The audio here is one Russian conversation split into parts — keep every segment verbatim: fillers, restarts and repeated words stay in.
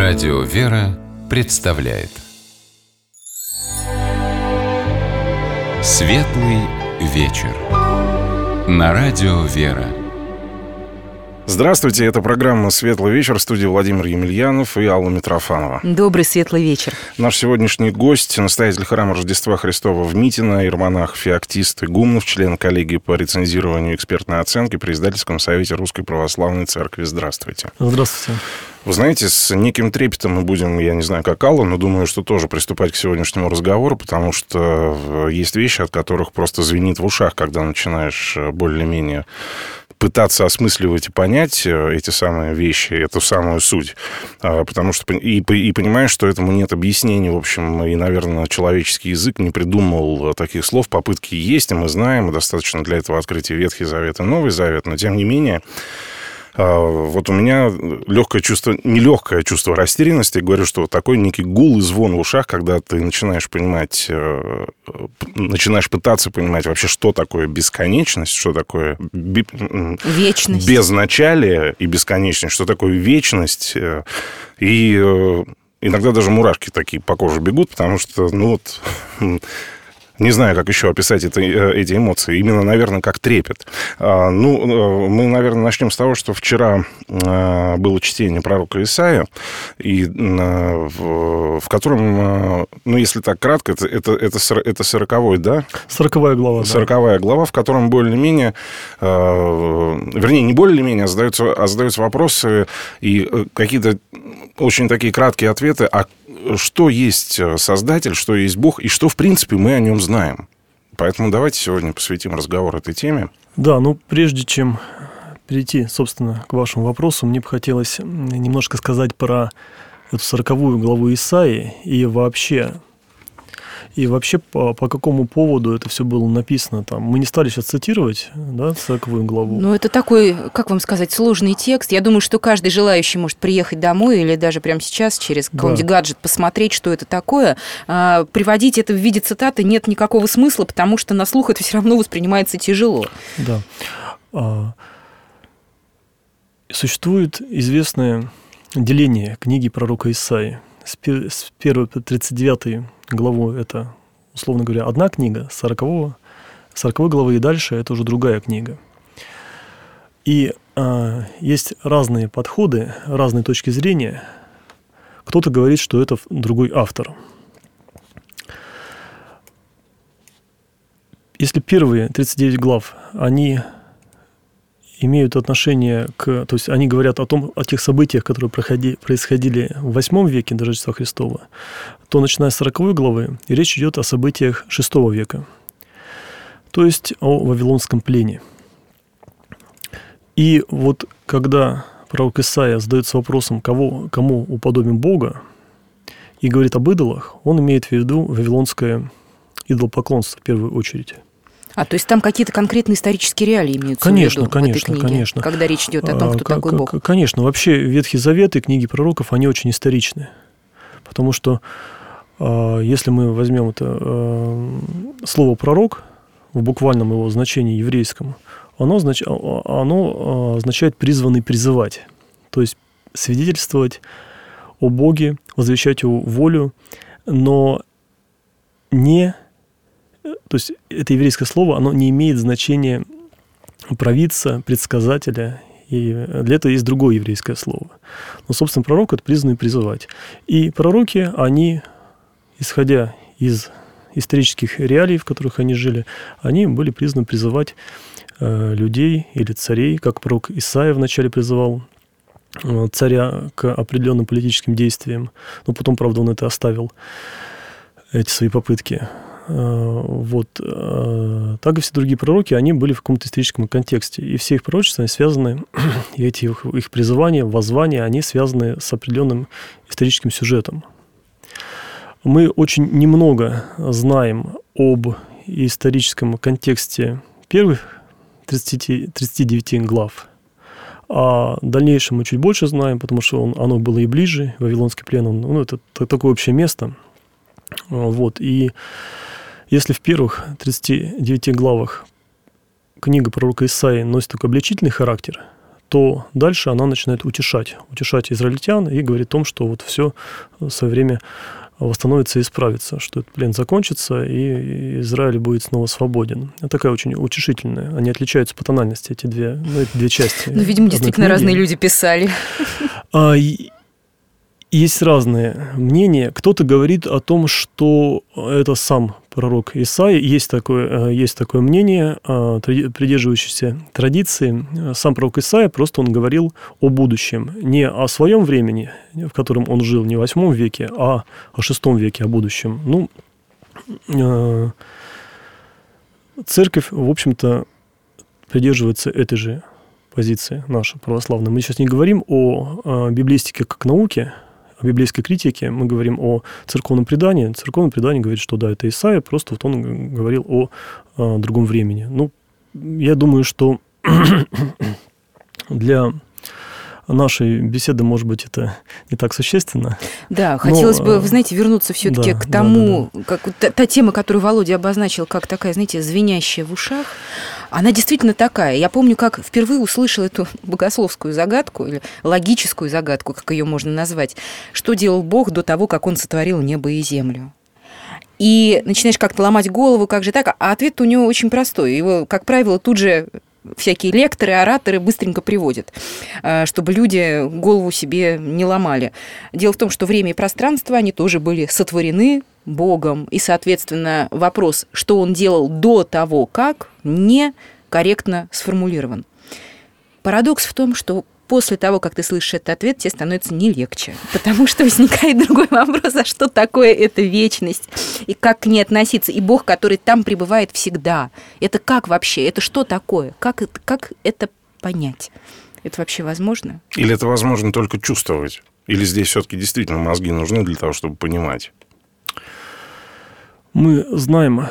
Радио «Вера» представляет Светлый вечер на Радио «Вера». Здравствуйте, это программа «Светлый вечер», в студии Владимир Емельянов и Алла Митрофанова. Добрый светлый вечер. Наш сегодняшний гость — настоятель храма Рождества Христова в Митино, иеромонах Феоктист Игумнов, член коллегии по рецензированию и экспертной оценке при Издательском совете Русской Православной Церкви. Здравствуйте. Здравствуйте. Вы знаете, с неким трепетом мы будем, я не знаю, как Алла, но думаю, что тоже приступать к сегодняшнему разговору, потому что есть вещи, от которых просто звенит в ушах, когда начинаешь более-менее пытаться осмысливать и понять эти самые вещи, эту самую суть. Потому что и, и понимаешь, что этому нет объяснений, в общем, и, наверное, человеческий язык не придумал таких слов. Попытки есть, и мы знаем, и достаточно для этого открыть и Ветхий Завет, и Новый Завет, но, тем не менее, вот у меня легкое чувство, нелегкое чувство растерянности. Я говорю, что вот такой некий гул и звон в ушах, когда ты начинаешь понимать, начинаешь пытаться понимать вообще, что такое бесконечность, что такое вечность, безначалие и бесконечность, что такое вечность. И иногда даже мурашки такие по коже бегут, потому что, ну вот... Не знаю, как еще описать это, эти эмоции. Именно, наверное, как трепет. Ну, мы, наверное, начнем с того, что вчера было чтение пророка Исаия, и в, в котором, ну, если так кратко, это, это, это, это сороковой, да? Сороковая глава. Сороковая да. глава, в котором более-менее, вернее, не более-менее, а задаются, а задаются вопросы и какие-то очень такие краткие ответы, а что есть Создатель, что есть Бог, и что, в принципе, мы о нем знаем. Поэтому давайте сегодня посвятим разговор этой теме. Да, ну, прежде чем перейти, собственно, к вашему вопросу, мне бы хотелось немножко сказать про эту сороковую главу Исаии и вообще... И вообще, по, по какому поводу это все было написано там? Мы не стали сейчас цитировать, да, сороковую главу. Ну, это такой, как вам сказать, сложный текст. Я думаю, что каждый желающий может приехать домой или даже прямо сейчас через какой-нибудь да. гаджет посмотреть, что это такое. А, приводить это в виде цитаты нет никакого смысла, потому что на слух это все равно воспринимается тяжело. Да. А, существует известное деление книги пророка Исаии. С первой по тридцать девятой главу это, условно говоря, одна книга, с сороковой главы и дальше это уже другая книга. И а, есть разные подходы, разные точки зрения. Кто-то говорит, что это другой автор. Если первые тридцать девять глав, они имеют отношение к... То есть они говорят о том, о тех событиях, которые проходи, происходили в восьмом веке до Рождества Христова, то, начиная с сороковой главы, и речь идет о событиях шестого века, то есть о Вавилонском плене. И вот когда пророк Исаия задается вопросом, кого, кому уподобим Бога, и говорит об идолах, он имеет в виду вавилонское идолопоклонство в первую очередь. А, то есть там какие-то конкретные исторические реалии имеются конечно, в виду конечно, в этой книге, конечно. когда речь идет о том, кто а, такой к- Бог? Конечно. Вообще Ветхий Завет и книги пророков, они очень историчны. Потому что э, если мы возьмем это э, слово «пророк» в буквальном его значении еврейском, оно, означ... оно означает «призванный призывать». То есть свидетельствовать о Боге, возвещать Его волю, но не... То есть это еврейское слово, оно не имеет значения провидца, предсказателя. И для этого есть другое еврейское слово. Но, собственно, пророк — это призванный призывать. И пророки, они, исходя из исторических реалий, в которых они жили, они были призваны призывать э, людей или царей, как пророк Исаия вначале призывал э, царя к определенным политическим действиям. Но потом, правда, он это оставил, эти свои попытки. Вот. Так и все другие пророки, они были в каком-то историческом контексте. И все их пророчества, они связаны, и эти их, их призывания, воззвания, они связаны с определенным историческим сюжетом. Мы очень немного знаем об историческом контексте первых тридцати, тридцати девяти глав. А в дальнейшем мы чуть больше знаем, потому что он, оно было и ближе, Вавилонский плен, он, ну, это, это такое общее место. Вот. И если в первых тридцати девяти главах книга пророка Исаии носит такой обличительный характер, то дальше она начинает утешать, утешать израильтян и говорит о том, что вот все в свое время восстановится и исправится, что этот плен закончится, и Израиль будет снова свободен. Это такая очень утешительная. Они отличаются по тональности, эти две, ну, эти две части. Ну, видимо, действительно книги. Разные люди писали. А, и, есть разные мнения. Кто-то говорит о том, что это сам пророк Исаия. Есть такое, есть такое мнение, придерживающееся традиции. Сам пророк Исаия, просто он говорил о будущем. Не о своем времени, в котором он жил, не в восьмом веке, а о шестом веке, о будущем. Ну, церковь, в общем-то, придерживается этой же позиции, наша православная. Мы сейчас не говорим о библистике как науке, о библейской критике, мы говорим о церковном предании. Церковное предание говорит, что да, это Исаия, просто вот он говорил о, о другом времени. Ну, я думаю, что для нашей беседы, может быть, это не так существенно. Да, хотелось но, бы, вы знаете, вернуться все-таки да, к тому, да, да, да. как та, та тема, которую Володя обозначил, как такая, знаете, звенящая в ушах, она действительно такая. Я помню, как впервые услышала эту богословскую загадку, или логическую загадку, как ее можно назвать, что делал Бог до того, как Он сотворил небо и землю. И начинаешь как-то ломать голову, как же так, а ответ у него очень простой. Его, как правило, тут же всякие лекторы, ораторы быстренько приводят, чтобы люди голову себе не ломали. Дело в том, что время и пространство, они тоже были сотворены Богом, и, соответственно, вопрос, что он делал до того, как, некорректно сформулирован. Парадокс в том, что после того, как ты слышишь этот ответ, тебе становится не легче, потому что возникает другой вопрос, а что такое эта вечность, и как к ней относиться, и Бог, который там пребывает всегда. Это как вообще? Это что такое? Как это, как это понять? Это вообще возможно? Или это возможно только чувствовать? Или здесь все-таки действительно мозги нужны для того, чтобы понимать? Мы знаем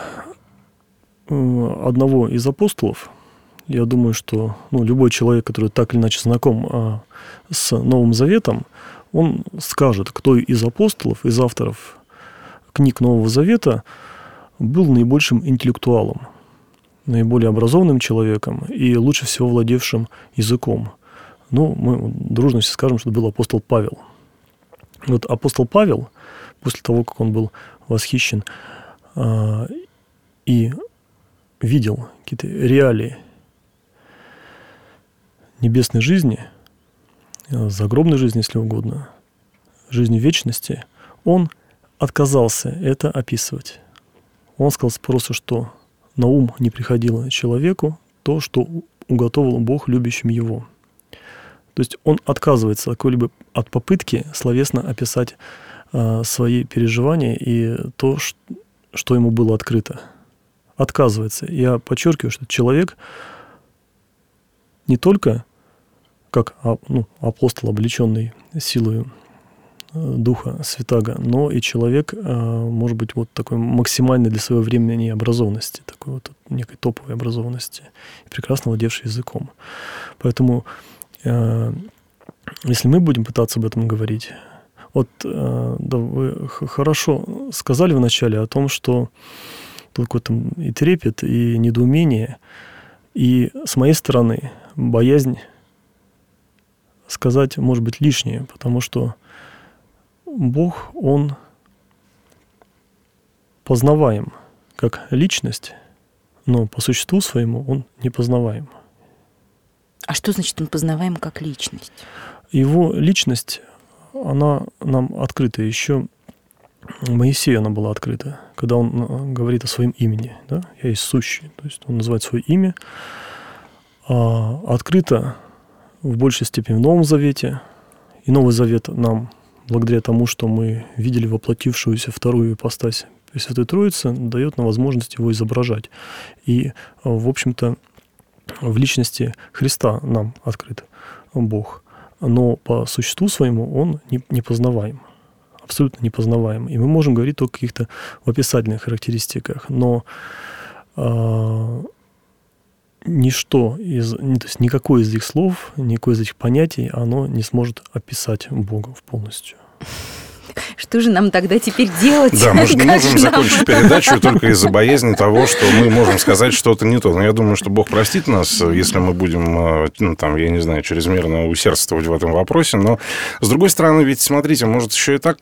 одного из апостолов. Я думаю, что ну, любой человек, который так или иначе знаком а, с Новым Заветом, он скажет, кто из апостолов, из авторов книг Нового Завета был наибольшим интеллектуалом, наиболее образованным человеком и лучше всего владевшим языком. Ну, мы дружно все скажем, что это был апостол Павел. Вот апостол Павел, после того, как он был восхищен а, и видел какие-то реалии небесной жизни, загробной жизни, если угодно, жизни вечности, он отказался это описывать. Он сказал просто, что на ум не приходило человеку то, что уготовил Бог любящим его. То есть он отказывается какой-либо от попытки словесно описать а, свои переживания и то, что ему было открыто. Отказывается. Я подчеркиваю, что человек не только как ну, апостол, облеченный силой Духа Святаго, но и человек, может быть, вот такой максимальной для своего времени образованности, такой вот некой топовой образованности, прекрасно владевший языком. Поэтому, если мы будем пытаться об этом говорить, вот да, вы хорошо сказали вначале о том, что тут какой-то и трепет, и недоумение, и с моей стороны боязнь сказать, может быть, лишнее, потому что Бог, Он познаваем как личность, но по существу своему Он непознаваем. А что значит Он познаваем как личность? Его личность, она нам открыта. Еще Моисею она была открыта, когда он говорит о своем имени. Да? «Я есть сущий». То есть он называет свое имя. А открыто в большей степени в Новом Завете. И Новый Завет нам, благодаря тому, что мы видели воплотившуюся вторую ипостась Пресвятой Троицы, дает нам возможность его изображать. И, в общем-то, в личности Христа нам открыт Бог. Но по существу своему Он непознаваем. Абсолютно непознаваем. И мы можем говорить только о каких-то описательных характеристиках. Но э, ничто, из, то есть никакое из этих слов, никакое из этих понятий, оно не сможет описать Бога полностью. Что же нам тогда теперь делать? Да, мы же не можем закончить передачу только из-за боязни того, что мы можем сказать что-то не то. Но я думаю, что Бог простит нас, если мы будем, ну, там, я не знаю, чрезмерно усердствовать в этом вопросе. Но, с другой стороны, ведь, смотрите, может еще и так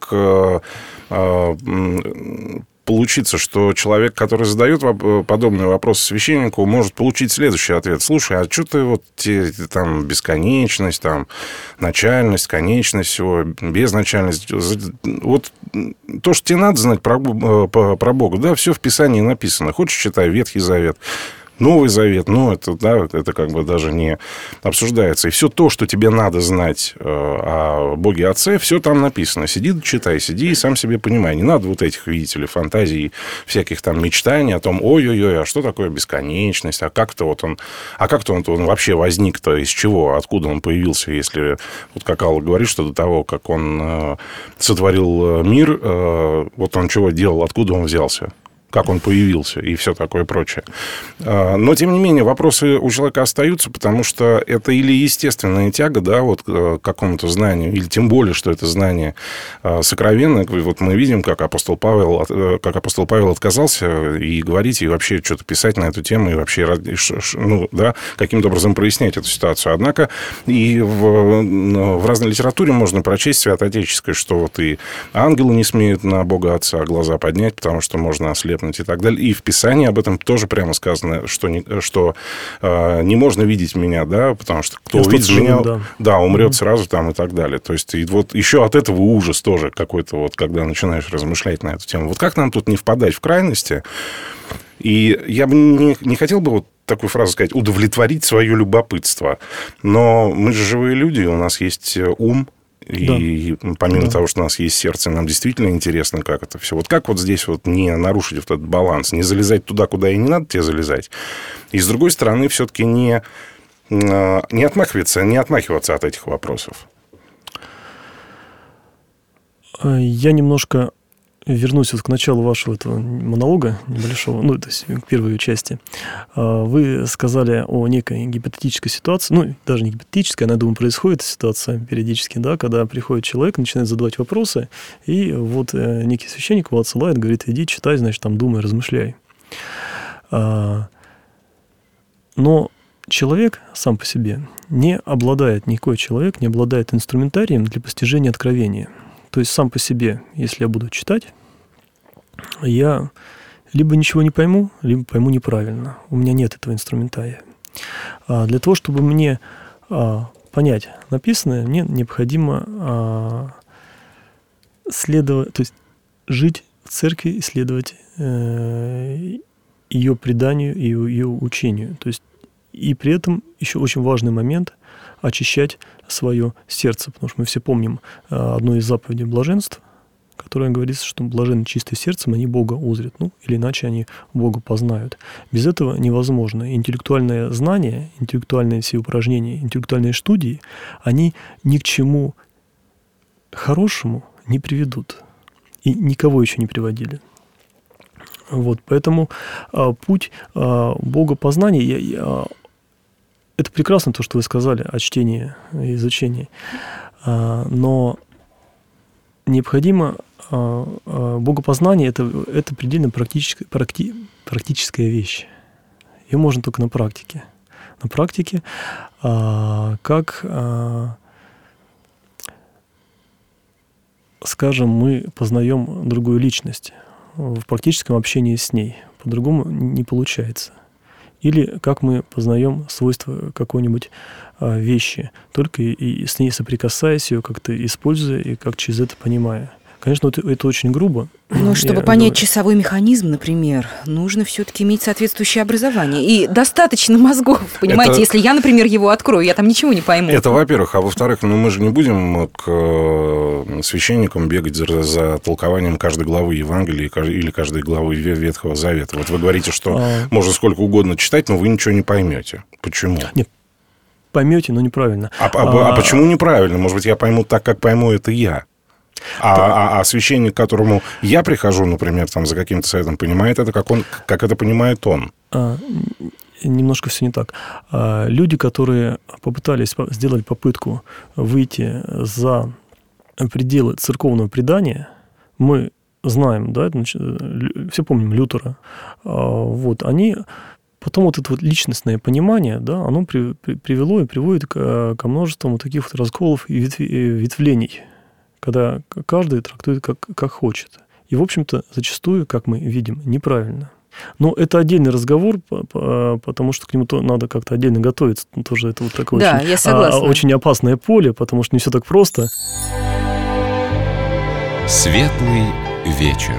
получиться, что человек, который задает подобный вопрос священнику, может получить следующий ответ. Слушай, а что ты вот те, там бесконечность, там начальность, конечность, всего, безначальность. Вот то, что тебе надо знать про, про Бога, да, все в Писании написано. Хочешь, читай Ветхий Завет, Новый Завет, ну, это, да, это как бы даже не обсуждается. И все то, что тебе надо знать о Боге Отце, все там написано. Сиди, читай, сиди и сам себе понимай. Не надо вот этих, видите ли, фантазий, всяких там мечтаний о том, ой-ой-ой, а что такое бесконечность, а как-то вот он, а как-то он, он вообще возник-то, из чего, откуда он появился, если, вот как Алла говорит, что до того, как он сотворил мир, вот он чего делал, откуда он взялся, как он появился и все такое прочее. Но, тем не менее, вопросы у человека остаются, потому что это или естественная тяга, да, вот к какому-то знанию, или тем более, что это знание сокровенное. Вот мы видим, как апостол Павел, как апостол Павел отказался и говорить, и вообще что-то писать на эту тему, и вообще, ну, да, каким-то образом прояснять эту ситуацию. Однако и в, в разной литературе можно прочесть святоотеческой, что вот и ангелы не смеют на Бога Отца глаза поднять, потому что можно ослепнуть и так далее. И в Писании об этом тоже прямо сказано, что не, что, э, не можно видеть меня, да, потому что кто увидит меня, да, да умрет mm-hmm. сразу там и так далее. То есть, и вот еще от этого ужас тоже какой-то, вот, когда начинаешь размышлять на эту тему. Вот как нам тут не впадать в крайности? И я бы не, не хотел бы вот такую фразу сказать, удовлетворить свое любопытство. Но мы же живые люди, у нас есть ум. И да. помимо да. того, что у нас есть сердце, нам действительно интересно, как это все. Вот как вот здесь вот не нарушить вот этот баланс, не залезать туда, куда и не надо тебе залезать. И, с другой стороны, все-таки не, не отмахиваться, не отмахиваться от этих вопросов. Я немножко вернусь вот к началу вашего этого монолога небольшого, ну, то есть к первой части. Вы сказали о некой гипотетической ситуации, ну, даже не гипотетической, она, думаю, происходит ситуация периодически, да, когда приходит человек, начинает задавать вопросы, и вот некий священник его отсылает, говорит, иди, читай, значит, там, думай, размышляй. Но человек сам по себе не обладает, никакой человек не обладает инструментарием для постижения откровения. То есть сам по себе, если я буду читать, я либо ничего не пойму, либо пойму неправильно. У меня нет этого инструментария. А для того, чтобы мне а, понять написанное, мне необходимо а, следовать, то есть жить в церкви и следовать э, ее преданию и ее учению. То есть и при этом еще очень важный момент – очищать свое сердце, потому что мы все помним одну из заповедей блаженств, которая говорится, что блаженны чистым сердцем, они Бога узрят, ну, или иначе они Бога познают. Без этого невозможно. Интеллектуальное знание, интеллектуальные все упражнения, интеллектуальные студии, они ни к чему хорошему не приведут. И никого еще не приводили. Вот, поэтому а, путь а, богопознания, я, я, это прекрасно, то, что вы сказали о чтении и изучении, а, но необходимо а, а, богопознание это, это предельно практическая, практи, практическая вещь. Ее можно только на практике. На практике, а, как, а, скажем, мы познаем другую личность в практическом общении с ней. По-другому не получается. Или как мы познаем свойства какой-нибудь а, вещи, только и, и с ней соприкасаясь, ее как-то используя и как через это понимая. Конечно, это, это очень грубо. Но чтобы Я понять говорю... часовой механизм, например, нужно все-таки иметь соответствующее образование. И достаточно мозгов, понимаете? Это... Если я, например, его открою, я там ничего не пойму. Это, во-первых. А во-вторых, ну, мы же не будем к священникам бегать за, за толкованием каждой главы Евангелия или каждой главы Ветхого Завета. Вот вы говорите, что а... можно сколько угодно читать, но вы ничего не поймете. Почему? Нет. Поймете, но неправильно. А, а... а почему неправильно? Может быть, я пойму так, как пойму это я. А, а, а священник, к которому я прихожу, например, там, за каким-то советом, понимает это, как, он, как это понимает он? А, немножко все не так. А, люди, которые попытались, сделали попытку выйти за пределы церковного предания, мы знаем, да, все помним Лютера, вот, они, потом вот это вот личностное понимание, да, оно при, при, привело и приводит к, ко множеству вот таких вот расколов и ветв, ветвлений, когда каждый трактует как, как хочет. И, в общем-то, зачастую, как мы видим, неправильно. Но это отдельный разговор, потому что к нему надо как-то отдельно готовиться. Тоже это вот такое да, очень, я согласна. очень опасное поле, потому что не все так просто. Светлый вечер.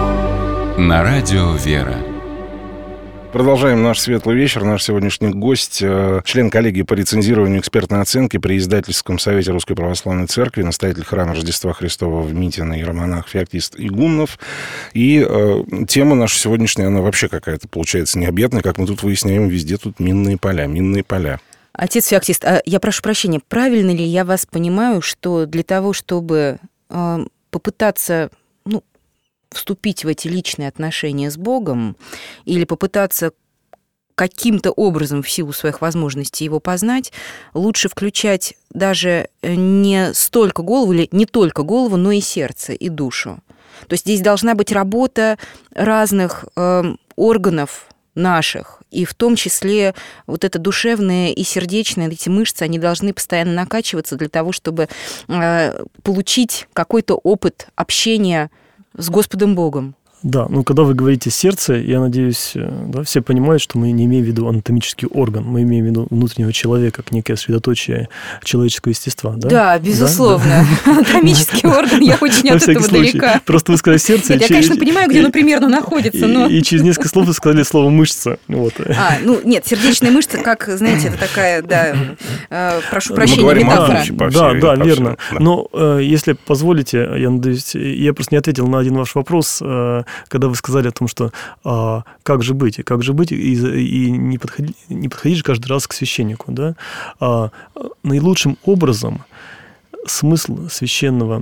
На радио «Вера». Продолжаем наш светлый вечер. Наш сегодняшний гость, член коллегии по рецензированию экспертной оценки при Издательском совете Русской Православной Церкви, настоятель храма Рождества Христова в Митино, иеромонах Феоктист Игумнов. И э, тема наша сегодняшняя, она вообще какая-то получается необъятная. Как мы тут выясняем, везде тут минные поля, минные поля. Отец Феоктист, а я прошу прощения, правильно ли я вас понимаю, что для того, чтобы э, попытаться... ну, вступить в эти личные отношения с Богом или попытаться каким-то образом в силу своих возможностей его познать, лучше включать даже не столько голову, или не только голову, но и сердце, и душу. То есть здесь должна быть работа разных э, органов наших, и в том числе вот это душевное и сердечное, эти мышцы, они должны постоянно накачиваться для того, чтобы э, получить какой-то опыт общения с Господом Богом. Да, ну когда вы говорите «сердце», я надеюсь, да, все понимают, что мы не имеем в виду анатомический орган, мы имеем в виду внутреннего человека, как некое средоточие человеческого естества. Да, да безусловно. Да? Анатомический орган, я очень от этого далека. Просто вы сказали «сердце». Нет, я, конечно, понимаю, где оно примерно находится, но... И через несколько слов вы сказали слово «мышца». А, ну нет, сердечная мышца, как, знаете, это такая, да, прошу прощения, метафора. Да, да, верно. Но если позволите, я надеюсь, я просто не ответил на один ваш вопрос, когда вы сказали о том, что а, как же быть, как же быть, и, и не, подходить, не подходить же каждый раз к священнику. Да? А, наилучшим образом смысл священного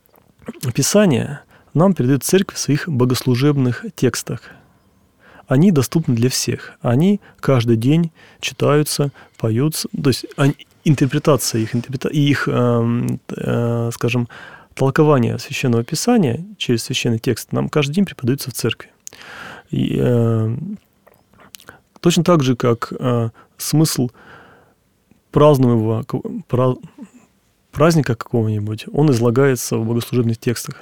писания нам передает церковь в своих богослужебных текстах. Они доступны для всех. Они каждый день читаются, поются. То есть они, интерпретация их, интерпрета, их э, э, скажем, толкование Священного Писания через священный текст нам каждый день преподается в церкви. И, э, точно так же, как э, смысл празднуемого пра, праздника какого-нибудь, он излагается в богослужебных текстах.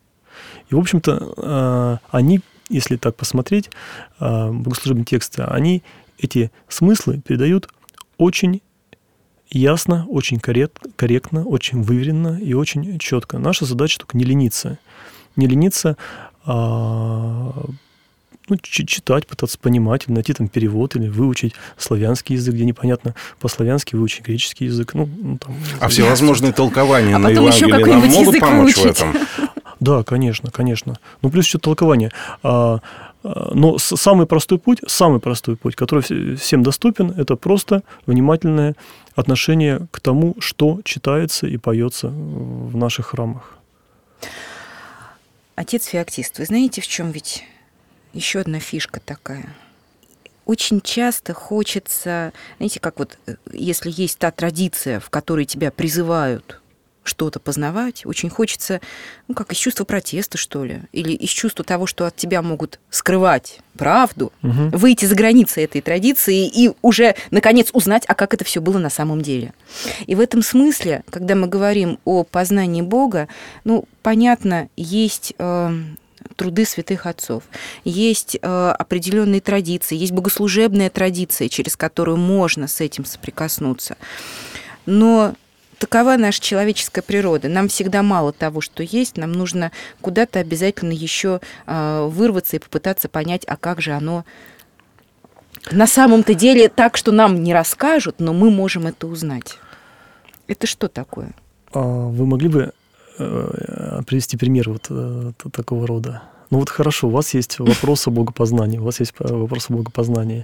И, в общем-то, э, они, если так посмотреть, э, богослужебные тексты, они эти смыслы передают очень ясно, очень корректно, очень выверенно и очень четко. Наша задача только не лениться. Не лениться, а, ну, читать, пытаться понимать, или найти там перевод, или выучить славянский язык, где непонятно по-славянски, выучить греческий язык. Ну, ну, там, а всевозможные толкования а на Евангелие нам могут помочь выучить. в этом? Да, конечно, конечно. Ну, плюс еще толкование. А, но самый простой путь, самый простой путь, который всем доступен, это просто внимательное отношение к тому, что читается и поется в наших храмах. Отец Феоктист, вы знаете, в чем ведь еще одна фишка такая? Очень часто хочется, знаете, как вот, если есть та традиция, в которой тебя призывают что-то познавать, очень хочется, ну, как из чувства протеста, что ли, или из чувства того, что от тебя могут скрывать правду, угу. выйти за границы этой традиции и уже, наконец, узнать, а как это все было на самом деле. И в этом смысле, когда мы говорим о познании Бога, ну, понятно, есть... Э, труды святых отцов, есть э, определенные традиции, есть богослужебная традиция, через которую можно с этим соприкоснуться. Но такова наша человеческая природа. Нам всегда мало того, что есть, нам нужно куда-то обязательно еще э, вырваться и попытаться понять, а как же оно на самом-то деле так, что нам не расскажут, но мы можем это узнать. Это что такое? Вы могли бы привести пример вот такого рода? Ну вот хорошо, у вас есть вопрос о богопознании, у вас есть вопрос о богопознании.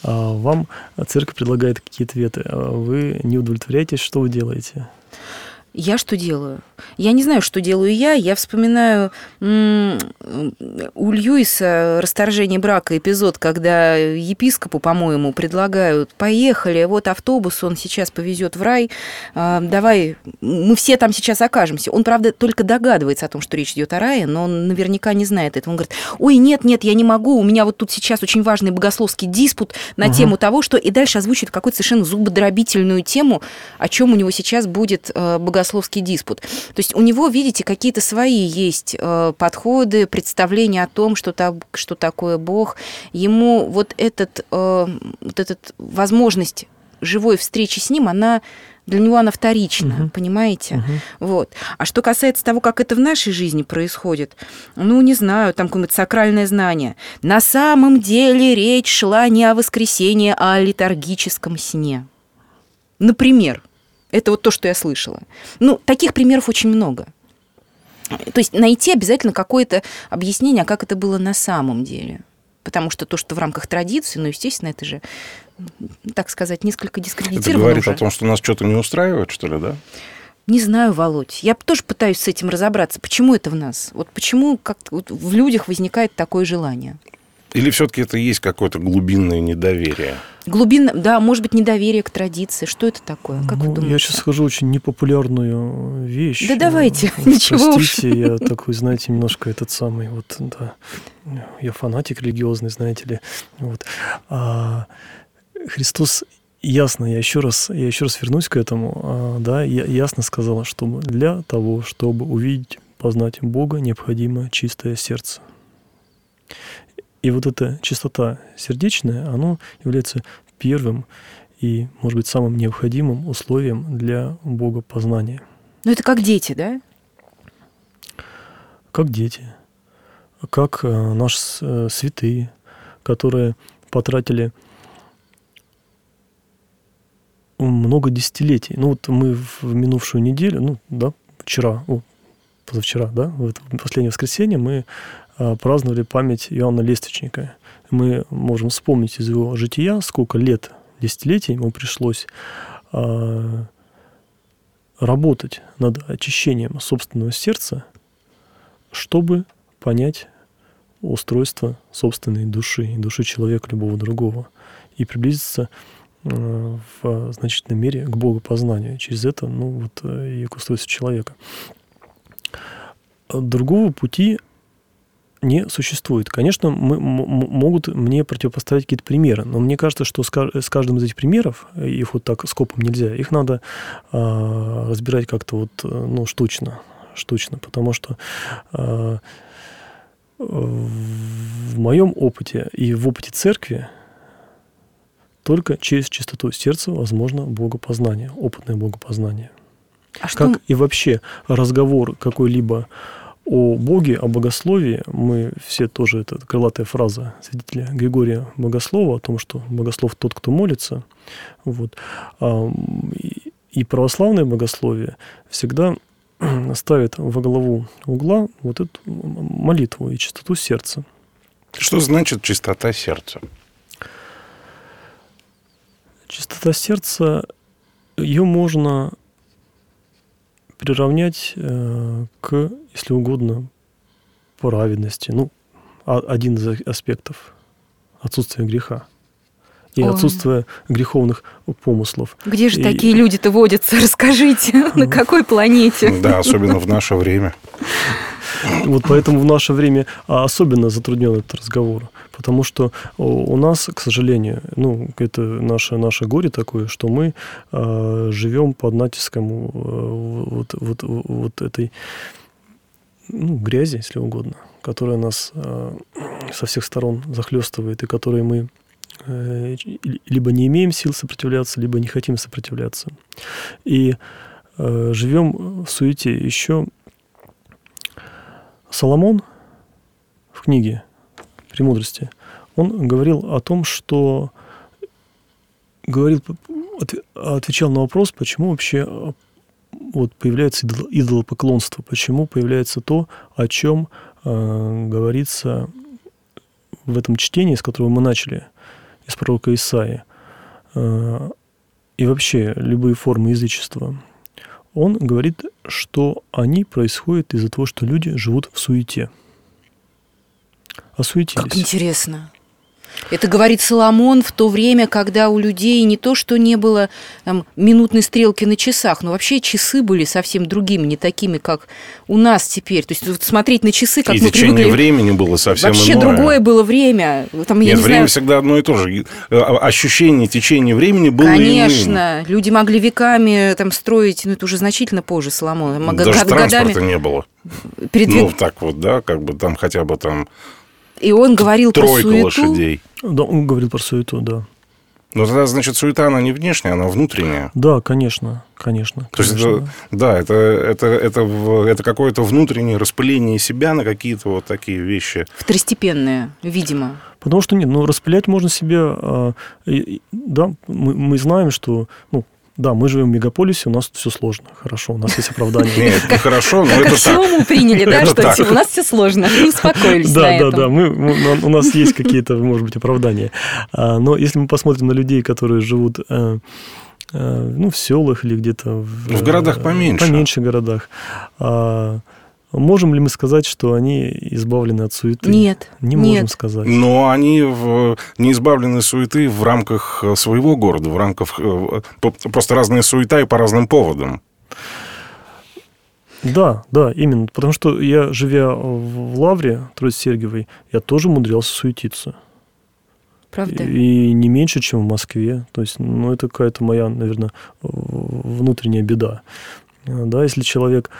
Вам церковь предлагает какие-то ответы, а вы не удовлетворяетесь, что вы делаете? Я что делаю? Я не знаю, что делаю я. Я вспоминаю м- у Льюиса «Расторжение брака» эпизод, когда епископу, по-моему, предлагают: поехали, вот автобус, он сейчас повезет в рай, а, давай, мы все там сейчас окажемся. Он, правда, только догадывается о том, что речь идет о рае, но он наверняка не знает этого. Он говорит: ой, нет, нет, я не могу, у меня вот тут сейчас очень важный богословский диспут на угу. тему того, что... И дальше озвучивает какую-то совершенно зубодробительную тему, о чем у него сейчас будет богословский диспут. То есть у него, видите, какие-то свои есть э, подходы, представления о том, что, та, что такое Бог. Ему вот, этот, э, вот этот возможность живой встречи с ним, она для него она вторична, uh-huh. понимаете? Uh-huh. Вот. А что касается того, как это в нашей жизни происходит, ну, не знаю, там какое-нибудь сакральное знание. На самом деле речь шла не о воскресенье, а о летаргическом сне. Например. Это вот то, что я слышала. Ну, таких примеров очень много. То есть найти обязательно какое-то объяснение, как это было на самом деле. Потому что то, что в рамках традиции, ну, естественно, это же, так сказать, несколько дискредитировано. Это говорит уже. о том, что нас что-то не устраивает, что ли, да? Не знаю, Володь. Я тоже пытаюсь с этим разобраться. Почему это в нас? Вот почему как-то вот в людях возникает такое желание? Или все-таки это есть какое-то глубинное недоверие? Глубинное, да, может быть, недоверие к традиции. Что это такое? Как ну, вы думаете? Я сейчас скажу очень непопулярную вещь. Да давайте, ничего уж. Простите, я такой, знаете, немножко этот самый, вот, да, я фанатик религиозный, знаете ли. Вот. А Христос ясно, я еще раз, я еще раз вернусь к этому, а, да, я ясно сказал, что для того, чтобы увидеть, познать Бога, необходимо чистое сердце. И вот эта чистота сердечная, она является первым и, может быть, самым необходимым условием для богопознания. Ну, это как дети, да? Как дети, как э, наши э, святые, которые потратили много десятилетий. Ну, вот мы в минувшую неделю, ну, да, вчера, о, позавчера, да, в это последнее воскресенье мы праздновали память Иоанна Лествичника. Мы можем вспомнить из его жития, сколько лет, десятилетий ему пришлось а, работать над очищением собственного сердца, чтобы понять устройство собственной души, и души человека любого другого, и приблизиться а, в значительной мере к богопознанию. Через это, ну, вот, и к устройству человека. Другого пути не существует. Конечно, мы, м- могут мне противопоставить какие-то примеры, но мне кажется, что с, с каждым из этих примеров, их вот так скопом нельзя, их надо э, разбирать как-то вот, ну, штучно, штучно, потому что э, в моем опыте и в опыте церкви только через чистоту сердца возможно богопознание, опытное богопознание. А как что... и вообще разговор какой-либо о Боге, о богословии, мы все тоже, это крылатая фраза святителя Григория Богослова о том, что богослов тот, кто молится. Вот. И православное богословие всегда ставит во главу угла вот эту молитву и чистоту сердца. Что значит чистота сердца? Чистота сердца, ее можно приравнять э, к, если угодно, праведности. Ну, а, один из аспектов отсутствия греха и Ой. отсутствие греховных помыслов. Где же и... такие люди-то водятся? Расскажите, на какой планете? Да, особенно в наше время. Вот поэтому в наше время особенно затруднен этот разговор. Потому что у нас, к сожалению, ну, это наше, наше горе такое, что мы э, живем под натиском э, вот, вот, вот этой, ну, грязи, если угодно, которая нас э, со всех сторон захлестывает, и которой мы э, либо не имеем сил сопротивляться, либо не хотим сопротивляться. И э, живем в суете. Еще Соломон в книге «Премудрости», он говорил о том, что говорил, отвечал на вопрос, почему вообще вот появляется идолопоклонство, почему появляется то, о чем э, говорится в этом чтении, с которого мы начали, из пророка Исаии, э, и вообще любые формы язычества. он говорит, что они происходят из-за того, что люди живут в суете. Осуетились. Как интересно. Это говорит Соломон в то время, когда у людей не то, что не было там, минутной стрелки на часах, но вообще часы были совсем другими, не такими, как у нас теперь. То есть вот смотреть на часы, как и мы течение привыкли... времени было совсем вообще иное. Вообще другое было время. Там, я Нет, не время знаю... всегда одно и то же. Ощущение течения времени было Конечно. иным. Люди могли веками там, строить, ну это уже значительно позже Соломона. Даже годами... транспорта не было. Передвиг... Ну, так вот, да, как бы там хотя бы там... И он говорил Тройка про суету. лошадей. Да, он говорил про суету, да. Но тогда, значит, суета, она не внешняя, она внутренняя. Да, конечно, конечно. То есть, конечно. это, да, это, это, это, это какое-то внутреннее распыление себя на какие-то вот такие вещи. Второстепенные, видимо. Потому что нет, ну, распылять можно себя... А, и, да, мы, мы знаем, что... Ну, да, мы живем в мегаполисе, у нас все сложно. Хорошо, у нас есть оправдание. Нет, не хорошо, но как это аксиому приняли, да, что у нас все сложно. И успокоились на этом. Да, да, да. Мы, у нас есть какие-то, может быть, оправдания. Но если мы посмотрим на людей, которые живут ну, в селах или где-то... В городах поменьше. Поменьше городах. Можем ли мы сказать, что они избавлены от суеты? Нет. Не нет. можем сказать. Но они в, не избавлены от суеты в рамках своего города, в рамках... Просто разная суета и по разным поводам. Да, да, именно. Потому что я, живя в Лавре Троице-Сергиевой, я тоже умудрялся суетиться. Правда? И не меньше, чем в Москве. То есть, ну, это какая-то моя, наверное, внутренняя беда. Да, если человек...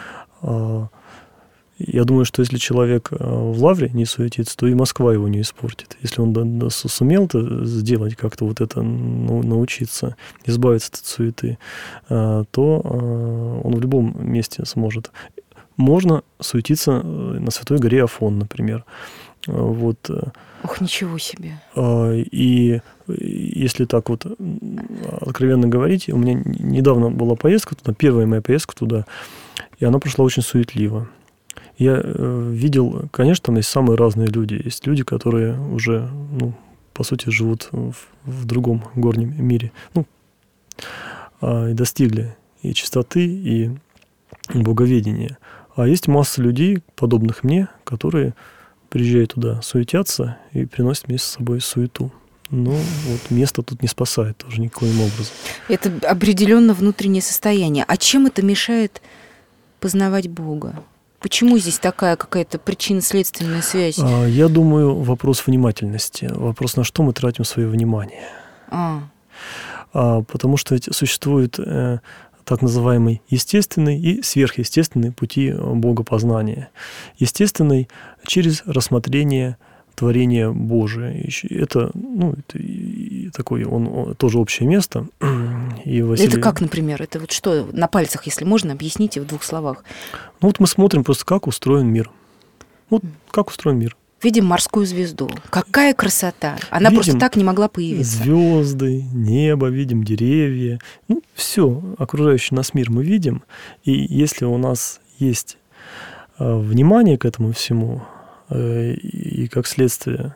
Я думаю, что если человек в Лавре не суетится, то и Москва его не испортит. Если он сумел это сделать, как-то вот это научиться, избавиться от суеты, то он в любом месте сможет. Можно суетиться на Святой горе Афон, например. Вот. Ох, ничего себе. И если так вот откровенно говорить, у меня недавно была поездка туда, первая моя поездка туда, и она прошла очень суетливо. Я э, видел, конечно, там есть самые разные люди. Есть люди, которые уже, ну, по сути, живут в, в другом горнем мире. Ну, э, и достигли и чистоты, и боговедения. А есть масса людей, подобных мне, которые приезжают туда, суетятся и приносят вместе с собой суету. Но вот место тут не спасает тоже никаким образом. Это определенно внутреннее состояние. А чем это мешает познавать Бога? Почему здесь такая какая-то причинно-следственная связь? Я думаю, вопрос внимательности. Вопрос, на что мы тратим свое внимание. А. Потому что ведь существует э, так называемый естественный и сверхъестественный пути богопознания. Естественный через рассмотрение творения Божие. Это, ну, это такое, он, он, тоже общее место. И Василий... Это как, например? Это вот что, на пальцах, если можно, объясните в двух словах. Ну вот мы смотрим просто, как устроен мир. Вот как устроен мир. Видим морскую звезду. Какая красота! Она видим просто так не могла появиться. Звезды, небо, видим деревья. Ну, все, окружающий нас мир мы видим. И если у нас есть э, внимание к этому всему, э, и как следствие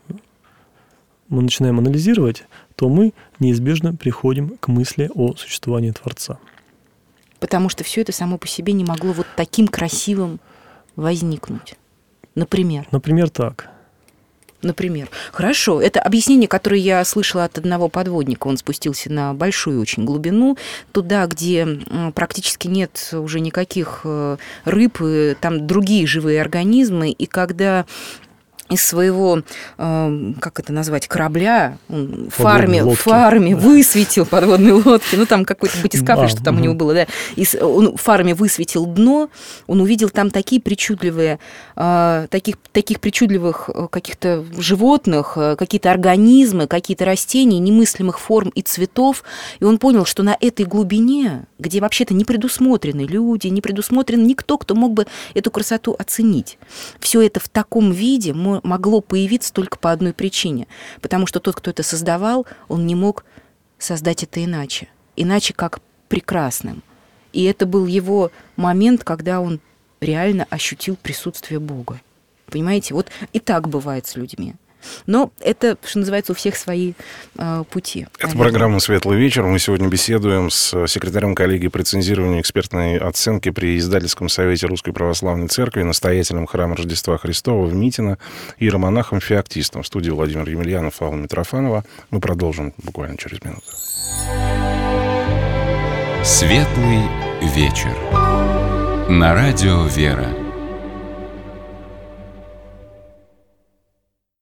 мы начинаем анализировать, то мы неизбежно приходим к мысли о существовании Творца. Потому что все это само по себе не могло вот таким красивым возникнуть. Например. Например, так. Например. Хорошо. Это объяснение, которое я слышала от одного подводника. Он спустился на большую очень глубину, туда, где практически нет уже никаких рыб, там другие живые организмы. И когда из своего, э, как это назвать, корабля, он в фарме, фарме высветил подводные лодки, ну, там какой-то батискаф, а, что там угу. у него было, да, и он в фарме высветил дно, он увидел там такие причудливые, э, таких, таких причудливых каких-то животных, какие-то организмы, какие-то растения немыслимых форм и цветов, и он понял, что на этой глубине, где вообще-то не предусмотрены люди, не предусмотрен никто, кто мог бы эту красоту оценить, все это в таком виде могло появиться только по одной причине. Потому что тот, кто это создавал, он не мог создать это иначе. Иначе как прекрасным. И это был его момент, когда он реально ощутил присутствие Бога. Понимаете? Вот и так бывает с людьми. Но это, что называется, у всех свои э, пути. Это наверное. Программа «Светлый вечер». Мы сегодня беседуем с секретарем коллегии по рецензированию экспертной оценки при Издательском совете Русской Православной Церкви, настоятелем храма Рождества Христова в Митино, иеромонахом-феоктистом. В студии Владимир Емельянов, Алла Митрофанова. Мы продолжим буквально через минуту. «Светлый вечер» на радио «Вера».